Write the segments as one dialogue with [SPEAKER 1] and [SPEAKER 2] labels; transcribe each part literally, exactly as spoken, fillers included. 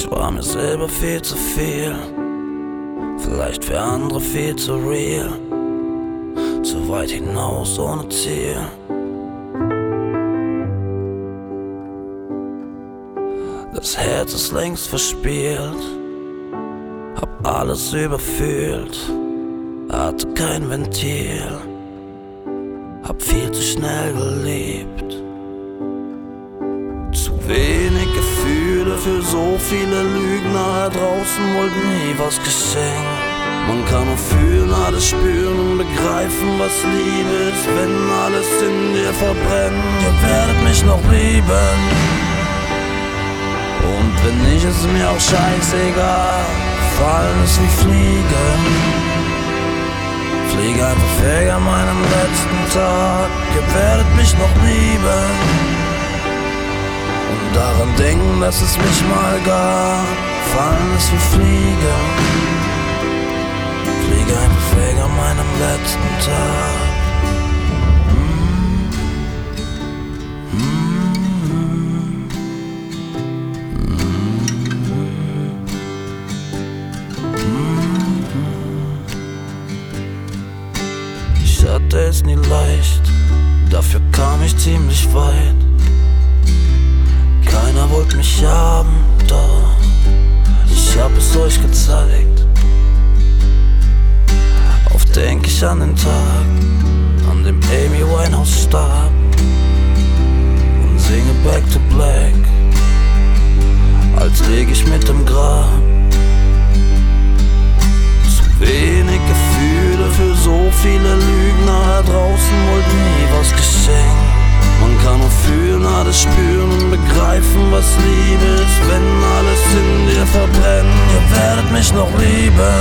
[SPEAKER 1] Ich war mir selber viel zu viel, vielleicht für andere viel zu real, zu weit hinaus ohne Ziel. Das Herz ist längst verspielt, hab alles überfühlt, hatte kein Ventil, hab viel zu schnell gelebt. Zu wenig Gefühle für so viele Lügner, da draußen wollte nie was geschehen. Man kann nur fühlen, alles spüren und begreifen, was Liebe ist, wenn alles in dir verbrennt. Ihr werdet mich noch lieben, und wenn nicht, ist es mir auch scheißegal. Fallen ist wie Fliegen, fliege einfach weg an meinem letzten Tag. Ihr werdet mich noch lieben und daran denken, dass es mich mal gab. Fallen ist wie Fliegen, fliege einfach weg an meinem letzten Tag. Ich hatte es nie leicht, dafür kam ich ziemlich weit. Keiner wollte mich haben, doch ich hab es euch gezeigt. Oft denk ich an den Tag, an dem Amy Winehouse starb, und singe Back to Black, als lieg ich mit im Grab. Zu wenig Gefühle für so viele Lügner, da draußen wollte nie was geschehen. Man kann nur fühlen, alles spüren und begreifen, was Liebe ist, wenn alles in dir verbrennt. Ihr werdet mich noch lieben,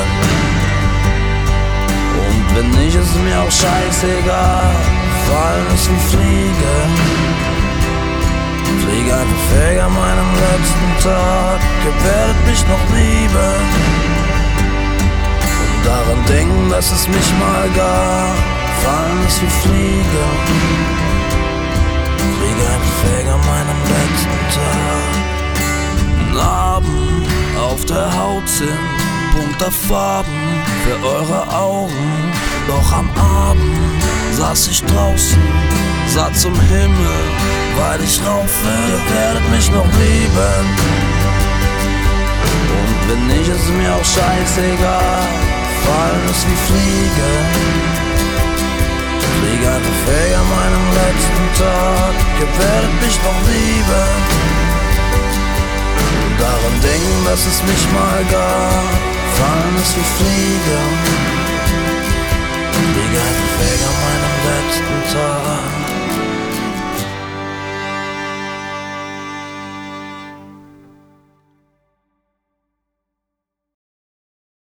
[SPEAKER 1] und wenn nicht, ist es mir auch scheißegal. Fallen ist wie Fliegen, fliege einfach weg an meinem letzten Tag. Ihr werdet mich noch lieben und daran denken, dass es mich mal gab. Fallen ist wie Fliegen, fliege einfach weg an meinem letzten Tag. Narben auf der Haut sind bunter Farben für eure Augen. Doch am Abend saß ich draußen, sah zum Himmel, weil ich rauf will. Ihr werdet mich noch lieben, und wenn nicht, ist es mir auch scheißegal. Fallen ist wie Fliegen, fliege einfach weg an meinem letzten Tag. Ihr werdet mich noch lieben und daran denken, dass es mich mal gab. Fallen ist wie Fliegen,